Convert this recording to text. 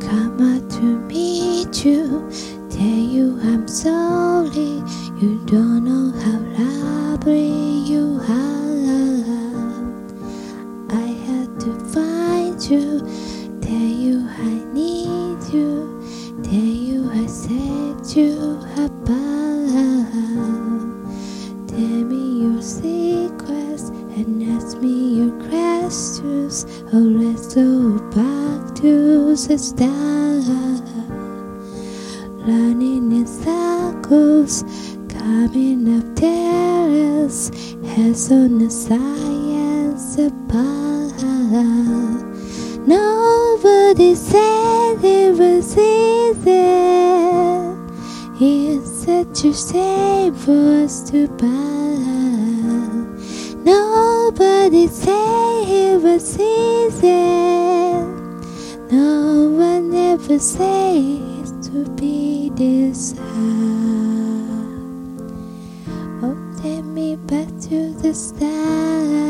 come out to meet you, tell you I'm sorry. You don't know how lovely you are. I had to find you, tell you I need you, tell you I set you apart. Tell me your secrets and ask me your questions. Oh, let's go back to the start. Running in circles, coming up terrace, heads on the science apart. Nobody said it was easy. It's such a shame for us to part. Nobody said it was easy. No one ever said it to be this hard. Oh, take me back to the start.